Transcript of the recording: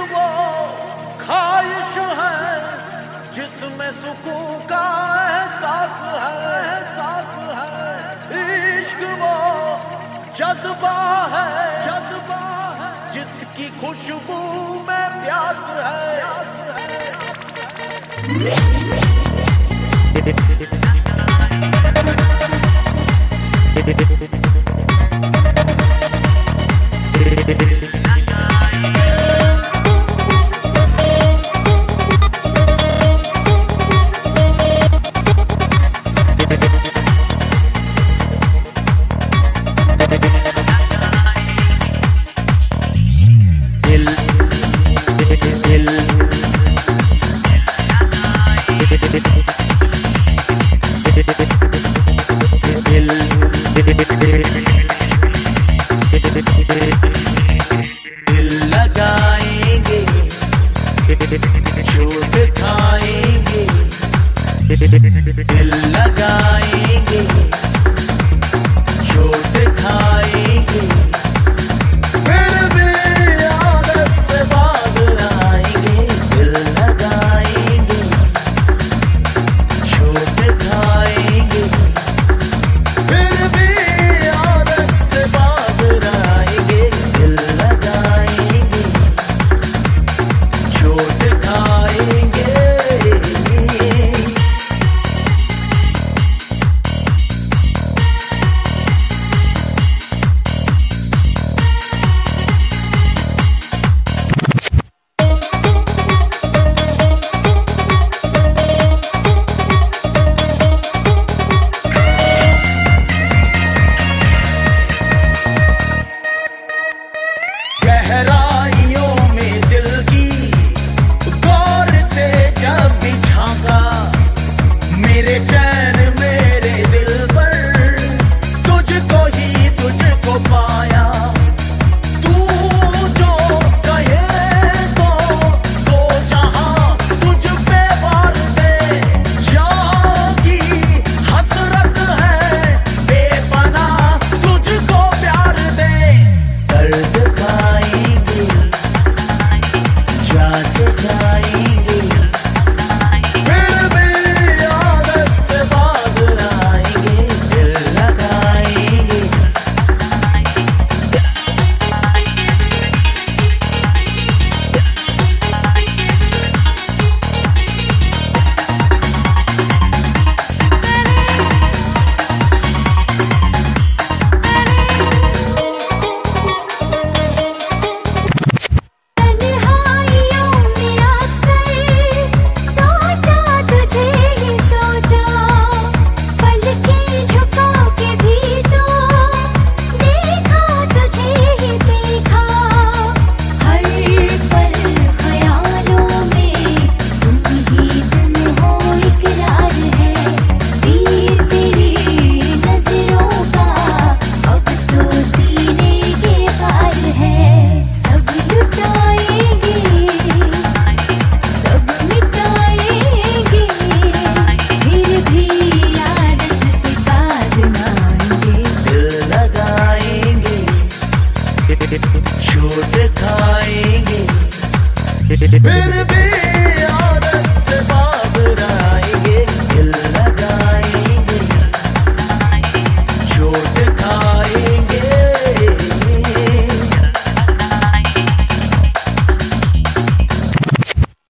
वो ख्वाहिश है जिसमें सुकून का एहसास है। इश्क वो जज्बा है जिसकी खुशबू में प्यास है। चोट खाएंगे, दिल लगाएंगे, चोट खाएंगे, फिर भी आदत से बाज आएंगे। दिल लगाएंगे, चोट खाएंगे, फिर भी आदत से बाज आएंगे। दिल लगाएंगे, चोट खाएंगे। गहराइयों में दिल की गौर से जब भी झांका, मेरे चैन मेरे दिल पर तुझको पाया। तू जो कहे तो जहां तुझ पे वार दे, जागी हसरत है बेपनाह तुझको प्यार दे। दर्द पाएंगे, जा से जाएंगे, फिर भी आदत से बाज आएंगे। दिल लगाएंगे, चोट खाएंगे, फिर भी आदत से बाज आएंगे।